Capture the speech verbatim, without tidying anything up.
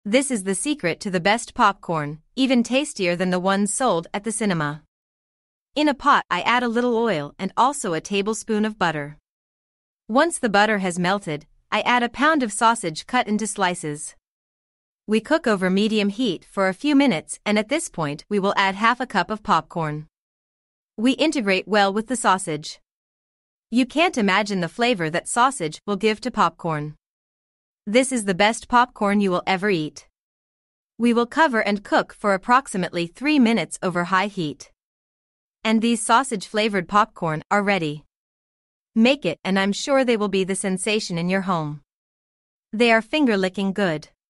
This is the secret to the best popcorn, even tastier than the ones sold at the cinema. In a pot, I add a little oil and also a tablespoon of butter. Once the butter has melted, I add a pound of sausage cut into slices. We cook over medium heat for a few minutes, and at this point we will add half a cup of popcorn. We integrate well with the sausage. You can't imagine the flavor that sausage will give to popcorn. This is the best popcorn you will ever eat. We will cover and cook for approximately three minutes over high heat. And these sausage-flavored popcorn are ready. Make it and I'm sure they will be the sensation in your home. They are finger-licking good.